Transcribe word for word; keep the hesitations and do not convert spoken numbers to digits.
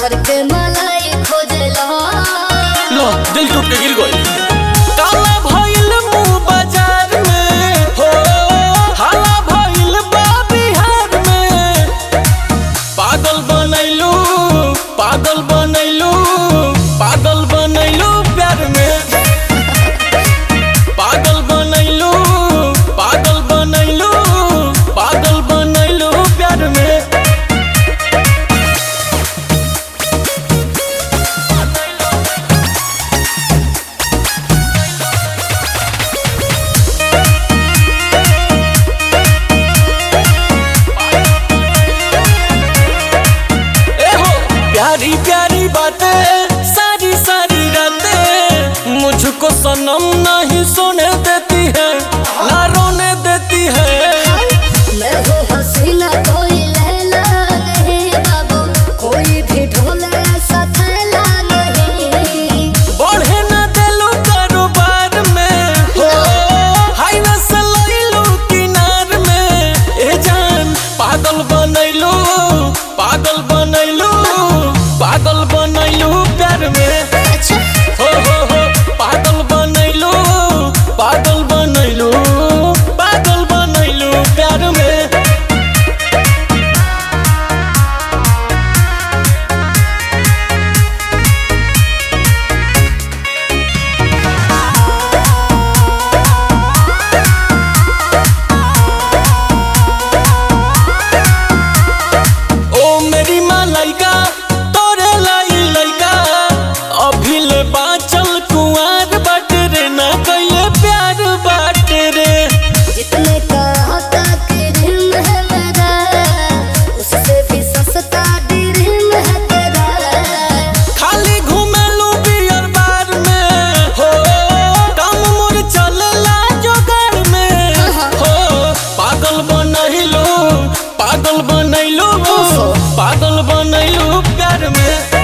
करके मलाई खोजला लो दिल टूट के गिर गई। काला भइल मुंह बाजार में हो, हाला भइल बा बिहार में। पागल बनैलू पागल बनैलू पागल बनैलू प्यार में। पागल बनैलू पागल बनैलू पागल बनैलू प्यार में। प्यारी प्यारी बातें सारी सारी रातें मुझको सनम नहीं सोने देती है, ना रोने देती है। मैं हूँ हसीना कोई लैला नहीं बाबू, कोई भी ढोले ऐसा थैला नहीं। बढ़े ना दिलू कारोबार में हो, हाईवे से लइलू किनार में। ए जान पागल बनैलू पागल बनैलू पागल बनैलू प्यार में। अच्छा हो हो हो पागल बनैलू पागल बनैलू पागल बनैलू प्यार में। ओ मेरी मलाइका तोरे लाई लइका, अभी ले बाचल कुंवार बाटे रे, ना कइले प्यार बाटे रे। जितने का होता ड्रीम है मेरा, उससे भी सस्ता ड्रीम है तेरा। खाली घूमेलू बियर बार में हो, काम मोर चलेला जोगाड़ में हो। पागल बनैलू पागल बनैलू पागल बनैलू प्यार में।